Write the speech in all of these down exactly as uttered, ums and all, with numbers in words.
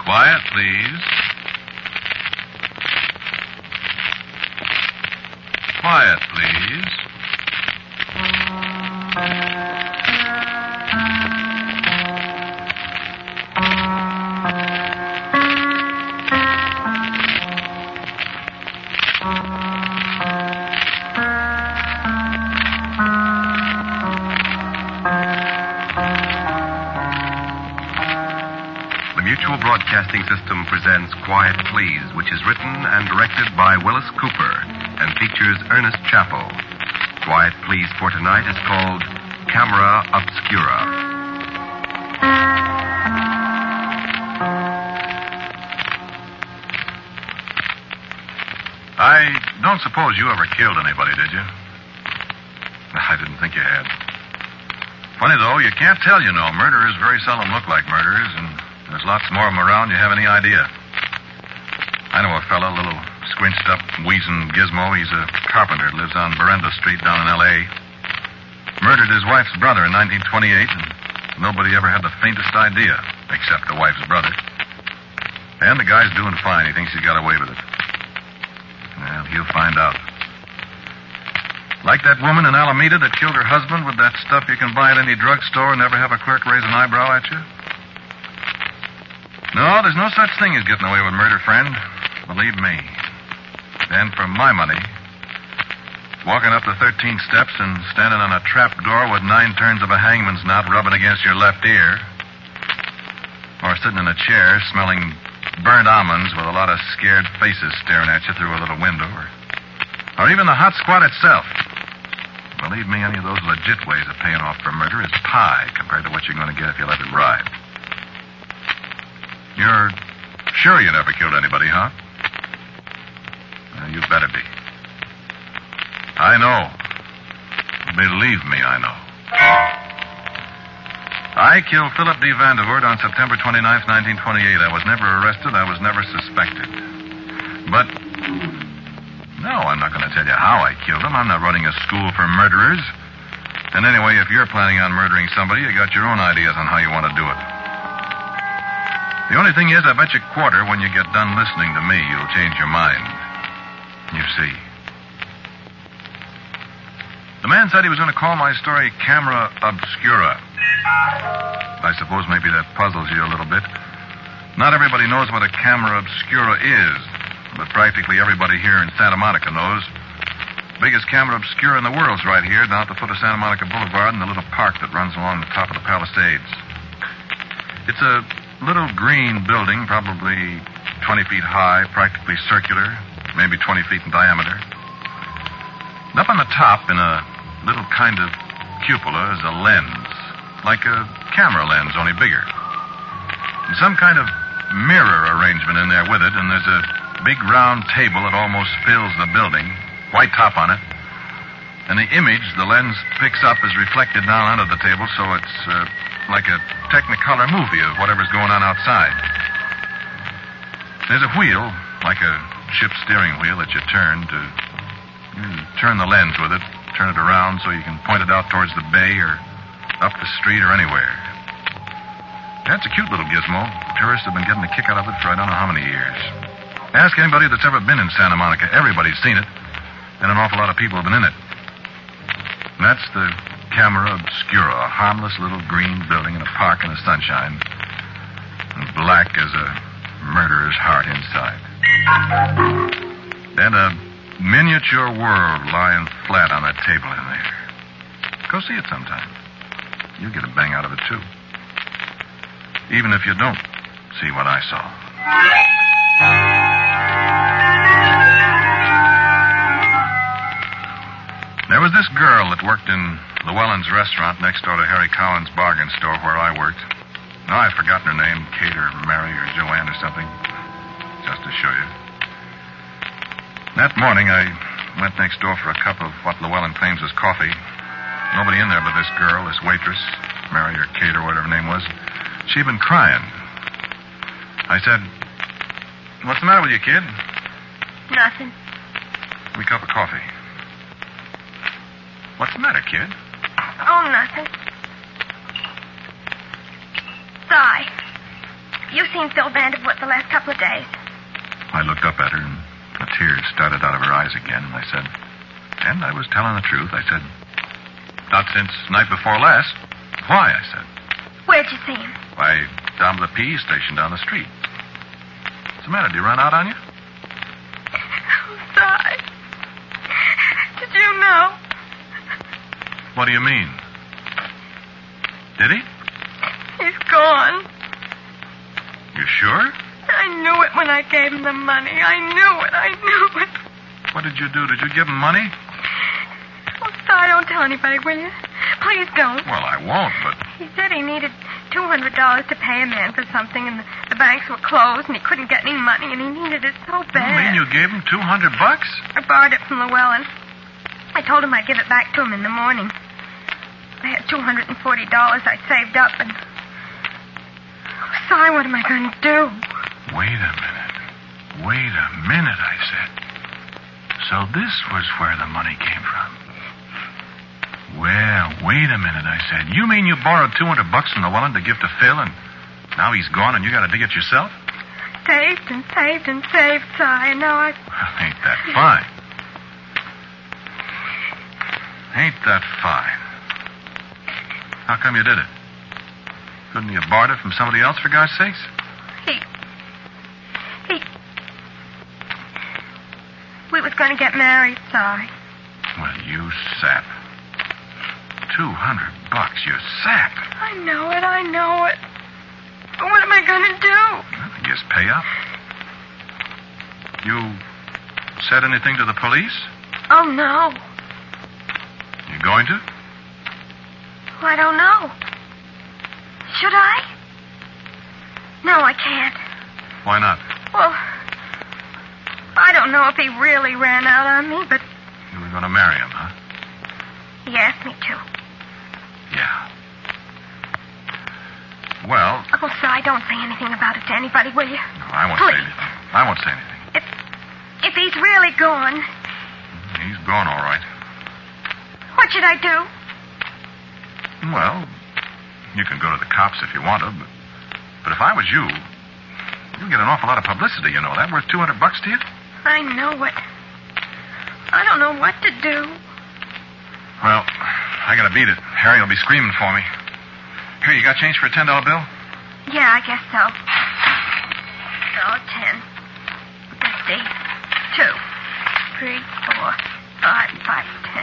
Quiet, please. Quiet, please. Mutual Broadcasting System presents Quiet Please, which is written and directed by Willis Cooper and features Ernest Chappell. Quiet Please for tonight is called Camera Obscura. I don't suppose you ever killed anybody, did you? I didn't think you had. Funny, though, you can't tell, you know. Murderers very seldom look like murderers, and there's lots more of them around you have any idea. I know a fellow, a little squinched up, wheezing gizmo. He's a carpenter, lives on Berenda Street down in L A Murdered his wife's brother in nineteen twenty-eight, and nobody ever had the faintest idea, except the wife's brother. And the guy's doing fine. He thinks he's got away with it. Well, he'll find out. Like that woman in Alameda that killed her husband with that stuff you can buy at any drugstore and never have a clerk raise an eyebrow at you? No, there's no such thing as getting away with murder, friend. Believe me. And for my money, walking up the thirteen steps and standing on a trap door with nine turns of a hangman's knot rubbing against your left ear, or sitting in a chair smelling burnt almonds with a lot of scared faces staring at you through a little window, or, or even the hot squat itself. Believe me, any of those legit ways of paying off for murder is pie compared to what you're going to get if you let it ride. You're sure you never killed anybody, huh? Well, you better be. I know. Believe me, I know. I killed Philip D. Vandervoort on September twenty-ninth, nineteen twenty-eight. I was never arrested. I was never suspected. But, no, I'm not going to tell you how I killed him. I'm not running a school for murderers. And anyway, if you're planning on murdering somebody, you got your own ideas on how you want to do it. The only thing is, I bet you quarter when you get done listening to me, you'll change your mind. You see. The man said he was going to call my story Camera Obscura. I suppose maybe that puzzles you a little bit. Not everybody knows what a camera obscura is, but practically everybody here in Santa Monica knows. The biggest camera obscura in the world's right here, down at the foot of Santa Monica Boulevard in the little park that runs along the top of the Palisades. It's a little green building, probably twenty feet high, practically circular, maybe twenty feet in diameter. And up on the top, in a little kind of cupola, is a lens, like a camera lens, only bigger. And some kind of mirror arrangement in there with it, and there's a big round table that almost fills the building, white top on it. And the image the lens picks up is reflected down onto the table, so it's uh, like a Technicolor movie of whatever's going on outside. There's a wheel, like a ship's steering wheel, that you turn to you turn the lens with it, turn it around so you can point it out towards the bay or up the street or anywhere. That's a cute little gizmo. Tourists have been getting a kick out of it for I don't know how many years. Ask anybody that's ever been in Santa Monica. Everybody's seen it, and an awful lot of people have been in it. And that's the Camera Obscura, a harmless little green building in a park in the sunshine, and black as a murderer's heart inside. And a miniature world lying flat on that table in there. Go see it sometime. You'll get a bang out of it, too. Even if you don't see what I saw. There was this girl that worked in Llewellyn's restaurant next door to Harry Cowan's bargain store where I worked. Now, I've forgotten her name, Kate or Mary or Joanne or something, just to show you. That morning, I went next door for a cup of what Llewellyn claims is coffee. Nobody in there but this girl, this waitress, Mary or Kate or whatever her name was. She'd been crying. I said, "What's the matter with you, kid?" Nothing. Give me a cup of coffee. What's the matter, kid? Oh, nothing. Cy, you seen Phil Vandervoort the last couple of days? I looked up at her, and a tear started out of her eyes again, and I said, and I was telling the truth. I said, not since night before last. Why, I said. Where'd you see him? Why, down to the P E station down the street. What's the matter? Did he run out on you? Oh, Si. Did you know? What do you mean? Did he? He's gone. You sure? I knew it when I gave him the money. I knew it. I knew it. What did you do? Did you give him money? Oh, Si, don't tell anybody, will you? Please don't. Well, I won't, but... He said he needed two hundred dollars to pay a man for something, and the, the banks were closed, and he couldn't get any money, and he needed it so bad. You mean you gave him two hundred bucks? I borrowed it from Llewellyn. I told him I'd give it back to him in the morning. I had two hundred forty dollars I saved up, and... Oh, Si, what am I going to do? Wait a minute. Wait a minute, I said. So this was where the money came from. Well, wait a minute, I said. You mean you borrowed two hundred bucks from Llewellyn to give to Phil, and now he's gone and you got to dig it yourself? Saved and saved and saved, Si, and now I... Well, ain't that fine? Ain't that fine? How come you did it? Couldn't you have borrowed it from somebody else, for God's sakes? He... He... We was going to get married, Si. Well, you sap. Two hundred bucks, you sap. I know it, I know it. But what am I going to do? Well, I guess pay up. You said anything to the police? Oh, no. You going to? Well, I don't know. Should I? No, I can't. Why not? Well, I don't know if he really ran out on me, but You were going to marry him, huh? he asked me to. Yeah. Well, Oh, Si, don't say anything about it to anybody, will you? no, I won't Please. say anything. I won't say anything. If, if he's really gone, He's gone, all right. what should I do? Well, you can go to the cops if you want to, but, but if I was you, you'd get an awful lot of publicity, you know. That worth two hundred bucks to you? I know it. I don't know what to do. Well, I gotta beat it. Harry will be screaming for me. Here, you got change for a ten dollar bill? Yeah, I guess so. Dollar ten. Let's see. Two, three, four, five, five, ten.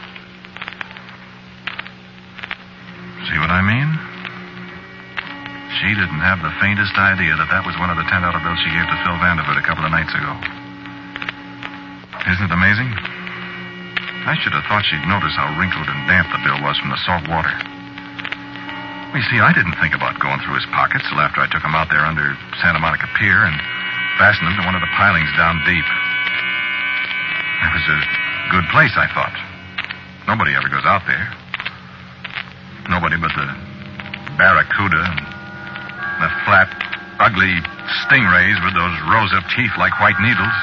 See what I mean? She didn't have the faintest idea that that was one of the ten dollar bills she gave to Phil Vandervoort a couple of nights ago. Isn't it amazing? I should have thought she'd notice how wrinkled and damp the bill was from the salt water. Well, you see, I didn't think about going through his pockets till after I took him out there under Santa Monica Pier and fastened him to one of the pilings down deep. That was a good place, I thought. Nobody ever goes out there. Nobody but the barracuda and the flat, ugly stingrays with those rows of teeth like white needles.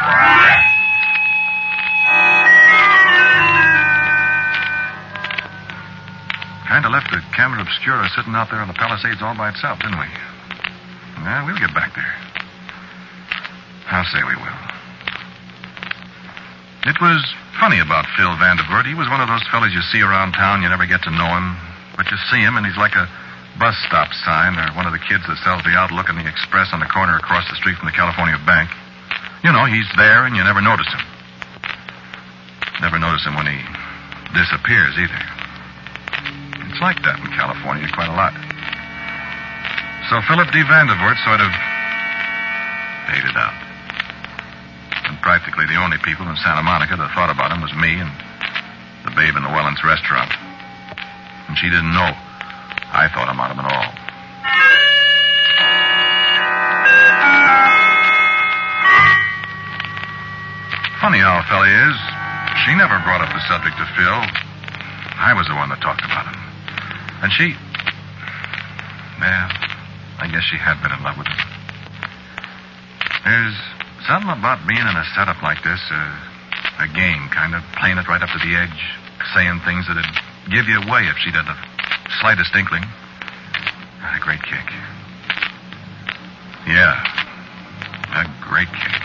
Kind of left the Camera Obscura sitting out there on the Palisades all by itself, didn't we? Well, we'll get back there. I'll say we will. It was funny about Phil Vandervoort. He was one of those fellas you see around town. You never get to know him. But you see him, and he's like a bus stop sign or one of the kids that sells the Outlook and the Express on the corner across the street from the California Bank. You know, he's there, and you never notice him. Never notice him when he disappears, either. It's like that in California quite a lot. So Philip D. Vandervoort sort of faded out. And practically the only people in Santa Monica that thought about him was me and the babe in Llewellyn's restaurant. And she didn't know I thought about him at all. Funny how a fella is. She never brought up the subject to Phil. I was the one that talked about him. And she... Well, I guess she had been in love with him. There's something about being in a setup like this, uh, a game, kind of playing it right up to the edge, saying things that'd give you away if she'd had the slightest inkling. Had a great kick. Yeah. A great kick.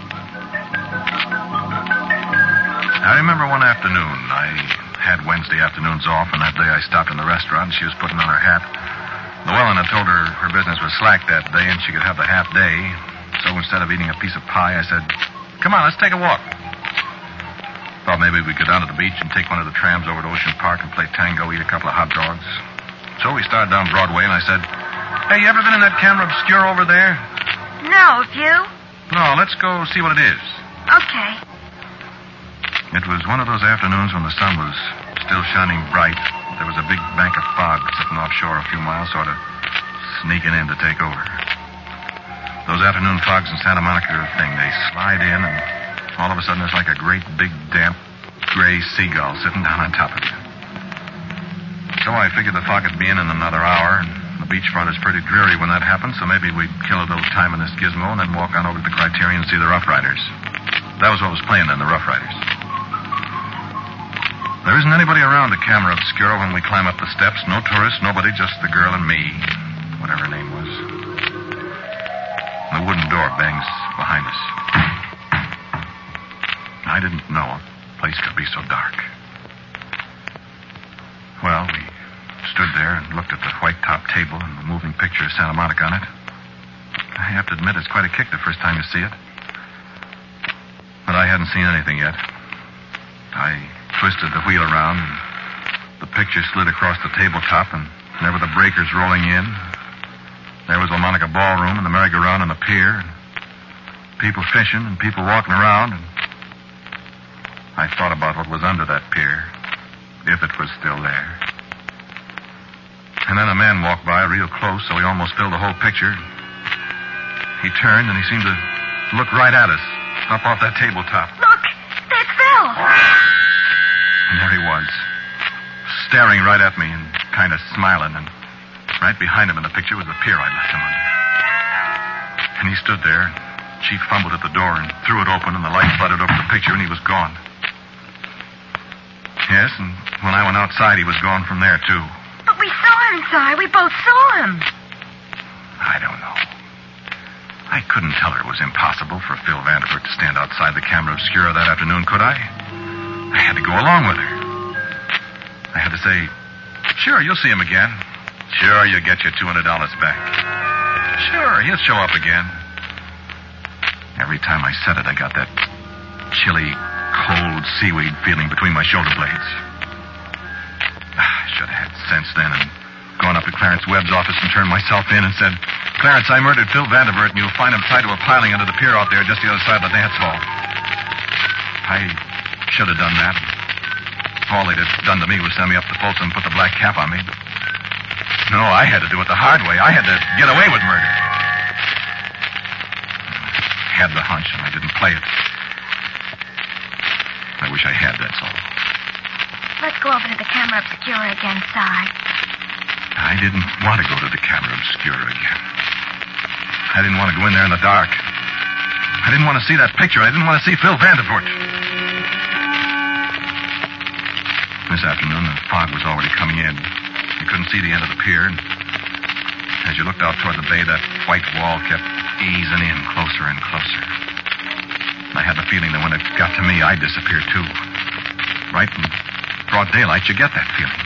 I remember one afternoon. I had Wednesday afternoons off, and that day I stopped in the restaurant, and she was putting on her hat. Llewellyn had told her her business was slack that day, and she could have the half day. So instead of eating a piece of pie, I said, "Come on, let's take a walk." Thought maybe we'd go down to the beach and take one of the trams over to Ocean Park and play tango, eat a couple of hot dogs. So we started down Broadway, and I said, "Hey, you ever been in that Camera Obscura over there?" No, have you? No, let's go see what it is. Okay. It was one of those afternoons when the sun was still shining bright. There was a big bank of fog sitting offshore a few miles, sort of sneaking in to take over. Those afternoon fogs in Santa Monica are a thing. They slide in, and all of a sudden there's like a great big damp gray seagull sitting down on top of you. So I figured the fog would be in in another hour, and the beachfront is pretty dreary when that happens, so maybe we'd kill a little time in this gizmo and then walk on over to the Criterion and see the Rough Riders. That was what was playing then, the Rough Riders. There isn't anybody around the Camera Obscura when we climb up the steps. No tourists, nobody, just the girl and me, whatever her name was. The wooden door bangs behind us. I didn't know a place could be so dark. Well, we stood there and looked at the white-top table and the moving picture of Santa Monica on it. I have to admit it's quite a kick the first time you see it. But I hadn't seen anything yet. I twisted the wheel around, and the picture slid across the tabletop, and there were the breakers rolling in. There was the Monica Ballroom and the merry-go-round and the pier, and people fishing and people walking around, and I thought about what was under that pier, if it was still there. And then a man walked by real close, so he almost filled the whole picture. He turned, and he seemed to look right at us, up off that tabletop. Look, there's Phil. And there he was, staring right at me and kind of smiling, and right behind him in the picture was the pier I left him under. And he stood there, and Chief fumbled at the door and threw it open, and the light flooded over the picture, and he was gone. Yes, and when I went outside, he was gone from there, too. But we saw him, Si. We both saw him. I don't know. I couldn't tell her it was impossible for Phil Vanderbilt to stand outside the Camera Obscura that afternoon, could I? I had to go along with her. I had to say, "Sure, you'll see him again. Sure, you'll get your two hundred dollars back. Sure, he'll show up again." Every time I said it, I got that chilly, cold seaweed feeling between my shoulder blades. I should have had sense then and gone up to Clarence Webb's office and turned myself in and said, "Clarence, I murdered Phil Vanderbilt, and you'll find him tied to a piling under the pier out there just the other side of the dance hall." I should have done that. All they'd have done to me was send me up to Folsom and put the black cap on me. But no, I had to do it the hard way. I had to get away with murder. I had the hunch, and I didn't play it. I wish I had, that's all. Let's go over to the Camera Obscura again, Si. I didn't want to go to the Camera Obscura again. I didn't want to go in there in the dark. I didn't want to see that picture. I didn't want to see Phil Vanderbilt. This afternoon, the fog was already coming in. You couldn't see the end of the pier, and as you looked out toward the bay, that white wall kept easing in closer and closer. And I had the feeling that when it got to me, I'd disappear, too. Right in broad daylight, you get that feeling.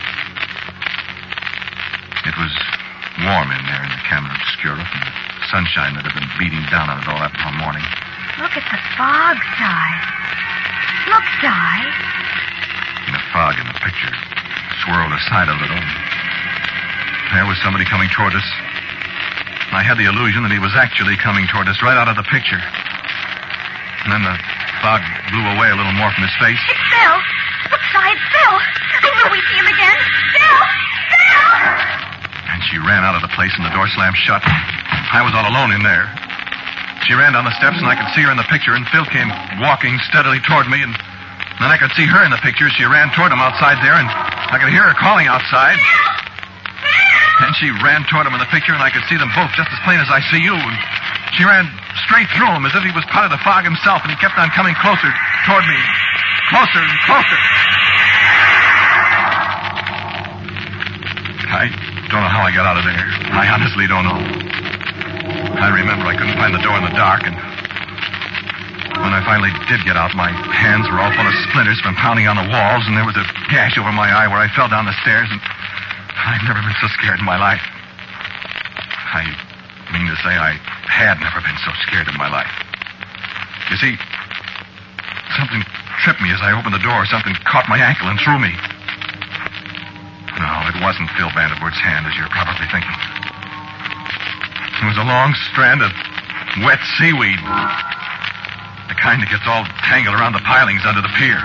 It was warm in there in the Camera Obscura from the sunshine that had been beating down on it all that morning. Look at the fog, Si. Look, Si. The fog in the picture swirled aside a little. There was somebody coming toward us. I had the illusion that he was actually coming toward us right out of the picture. And then the fog blew away a little more from his face. It's Phil. Look, Si, it's Phil. I knew we'd see him again. Phil! Phil! And she ran out of the place and the door slammed shut. I was all alone in there. She ran down the steps and I could see her in the picture, and Phil came walking steadily toward me, and then I could see her in the picture. She ran toward him outside there, and I could hear her calling outside. Then she ran toward him in the picture, and I could see them both just as plain as I see you. And she ran straight through him as if he was part of the fog himself, and he kept on coming closer toward me. Closer and closer. I don't know how I got out of there. I honestly don't know. I remember I couldn't find the door in the dark, and when I finally did get out, my hands were all full of splinters from pounding on the walls, and there was a gash over my eye where I fell down the stairs, and I've never been so scared in my life. I mean to say I had never been so scared in my life. You see, something tripped me as I opened the door. Something caught my ankle and threw me. No, it wasn't Phil Vandervoort's hand, as you're probably thinking. It was a long strand of wet seaweed. The kind that gets all tangled around the pilings under the pier.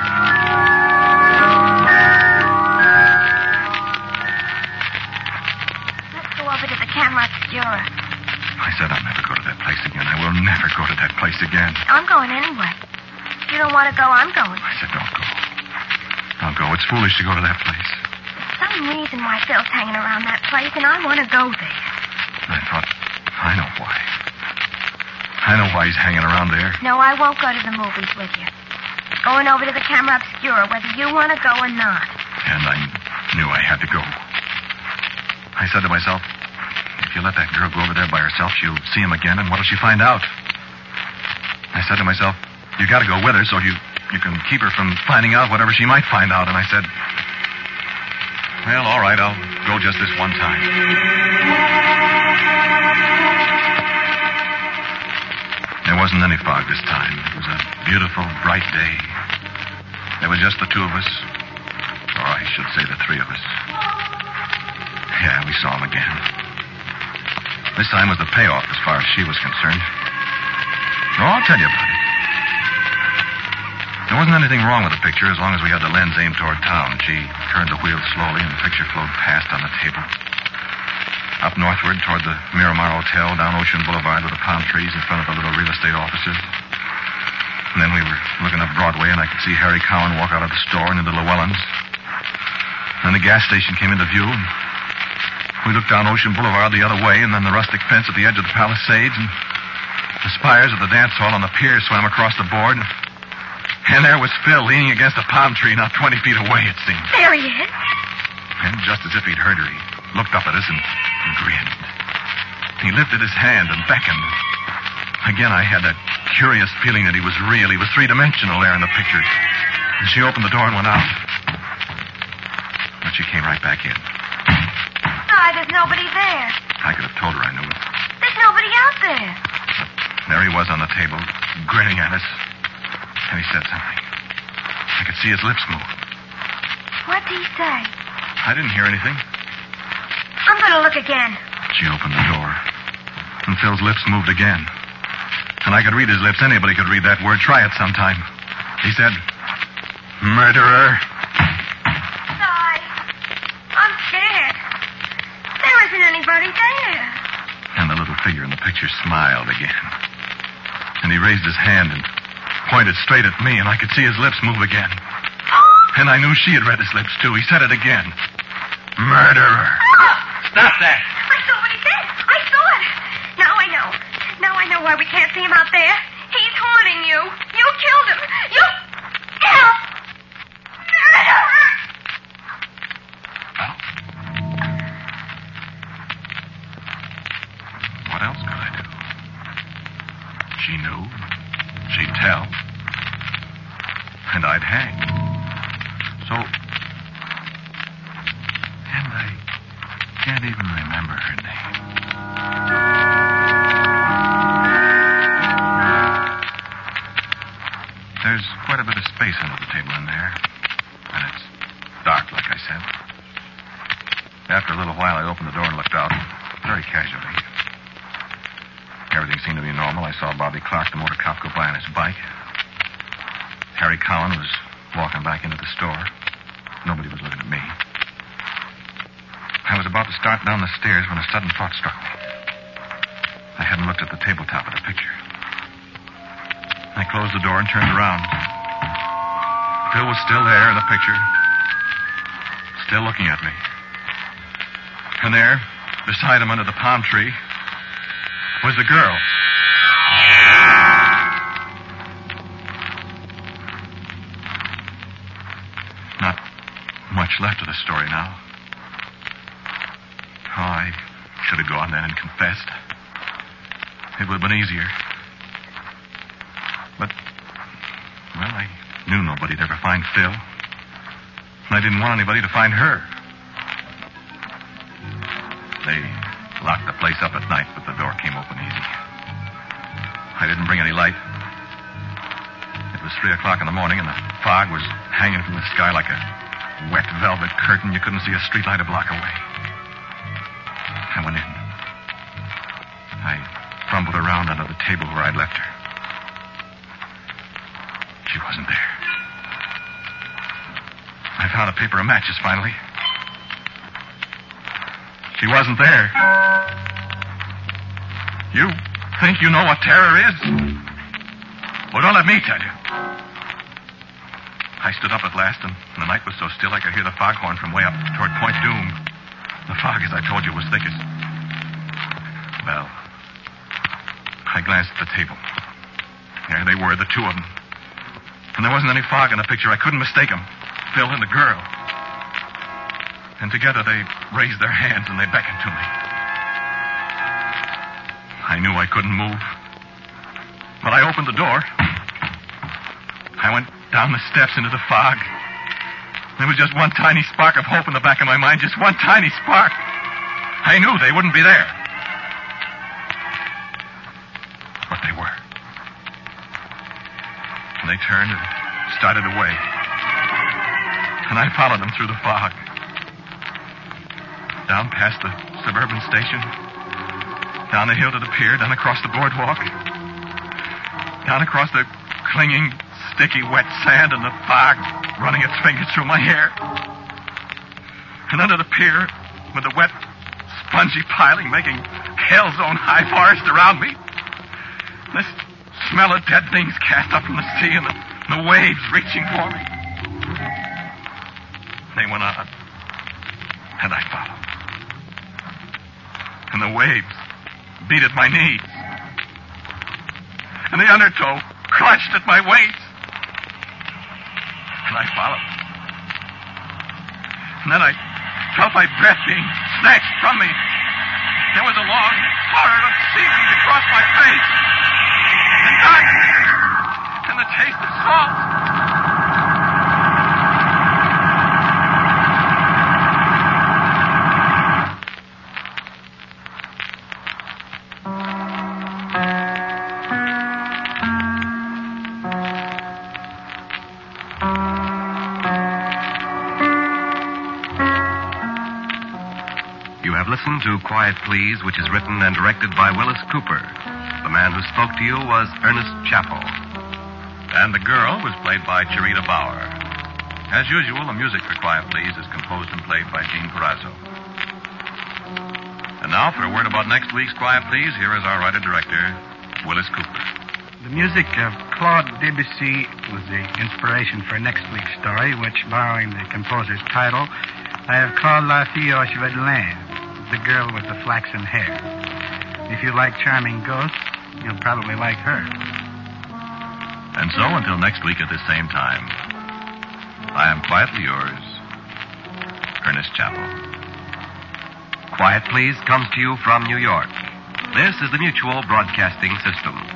Let's go over to the Camera Obscura. I said I'll never go to that place again. I will never go to that place again. I'm going anyway. If you don't want to go, I'm going. I said don't go. Don't go. It's foolish to go to that place. There's some reason why Phil's hanging around that place, and I want to go there. I thought, I know why. I know why he's hanging around there. No, I won't go to the movies with you. Going over to the Camera Obscura, whether you want to go or not. And I knew I had to go. I said to myself, if you let that girl go over there by herself, she'll see him again, and what'll she find out? I said to myself, you got to go with her so you, you can keep her from finding out whatever she might find out. And I said, well, all right, I'll go just this one time. There wasn't any fog this time. It was a beautiful, bright day. There was just the two of us. Or I should say the three of us. Yeah, we saw him again. This time was the payoff as far as she was concerned. No, I'll tell you about it. There wasn't anything wrong with the picture as long as we had the lens aimed toward town. She turned the wheel slowly and the picture flowed past on the table. Up northward toward the Miramar Hotel, down Ocean Boulevard with the palm trees in front of the little real estate offices. And then we were looking up Broadway, and I could see Harry Cowan walk out of the store and into Llewellyn's. Then the gas station came into view, and we looked down Ocean Boulevard the other way, and then the rustic fence at the edge of the Palisades, and the spires of the dance hall on the pier swam across the board. And there was Phil leaning against a palm tree not twenty feet away, it seemed. There he is. And just as if he'd heard her, he looked up at us and grinned. He lifted his hand and beckoned. Again, I had that curious feeling that he was real. He was three-dimensional there in the picture. And she opened the door and went out. But she came right back in. Why, there's nobody there. I could have told her I knew it. There's nobody out there. There he was on the table, grinning at us. And he said something. I could see his lips move. What'd he say? I didn't hear anything. I'm going to look again. She opened the door. And Phil's lips moved again. And I could read his lips. Anybody could read that word. Try it sometime. He said, murderer. Cy, I'm scared. There isn't anybody there. And the little figure in the picture smiled again. And he raised his hand and pointed straight at me, and I could see his lips move again. And I knew she had read his lips, too. He said it again. Murderer. Stop that. I saw what he said. I saw it. Now I know. Now I know why we can't see him out there. He's haunting you. You killed him. You... Help! Murderer! Well, what else could I do? She knew. She'd tell. And I'd hang. So... And I can't even remember her name. There's quite a bit of space under the table in there. And it's dark, like I said. After a little while, I opened the door and looked out, very casually. Everything seemed to be normal. I saw Bobby Clark, the motor cop, go by on his bike. Harry Cowan was walking back into the store. Nobody was looking at me. I was about to start down the stairs when a sudden thought struck me. I hadn't looked at the tabletop of the picture. I closed the door and turned around. Phil was still there in the picture, still looking at me. And there, beside him under the palm tree, was the girl. Not much left of the story now. Oh, I should have gone then and confessed. it would have been easier. But, well, I knew nobody'd ever find Phil. And I didn't want anybody to find her. They locked the place up at night, but the door came open easy. I didn't bring any light. It was three o'clock in the morning, and the fog was hanging from the sky like a wet velvet curtain. You couldn't see a streetlight a block away. I went in. I fumbled around under the table where I'd left her. She wasn't there. I found a paper of matches finally. She wasn't there. You think you know what terror is? Well, don't let me tell you. I stood up at last, and the night was so still I could hear the foghorn from way up toward Point Doom. The fog, as I told you, was thickest. Well, I glanced at the table. There they were, the two of them. And there wasn't any fog in the picture. I couldn't mistake them. Phil and the girl. And together they raised their hands and they beckoned to me. I knew I couldn't move. But I opened the door. I went down the steps into the fog. There was just one tiny spark of hope in the back of my mind. Just one tiny spark. I knew they wouldn't be there. But they were. And they turned and started away. And I followed them through the fog. Down past the suburban station. Down the hill to the pier. Down across the boardwalk. Down across the clinging, sticky, wet sand and the fog running its fingers through my hair. And under the pier, with the wet, spongy piling making hell zone high forest around me. This smell of dead things cast up from the sea and the, and the waves reaching for me. They went on, and I followed. And the waves beat at my knees. And the undertow clutched at my waist. And I followed. And then I felt my breath being snatched from me. There was a long horror of seaweed across my face. And darkness. And the taste of salt. Listen to Quiet Please, which is written and directed by Willis Cooper. The man who spoke to you was Ernest Chappell. And the girl was played by Cherita Bauer. As usual, the music for Quiet Please is composed and played by Gene Carrazzo. And now for a word about next week's Quiet Please, here is our writer-director, Willis Cooper. The music of Claude Debussy was the inspiration for next week's story, which, borrowing the composer's title, I have called La Fille aux Cheveux de Laine. The girl with the flaxen hair. If you like charming ghosts, you'll probably like her. And so, until next week at this same time, I am quietly yours, Ernest Chappell. Quiet Please comes to you from New York. This is the Mutual Broadcasting System.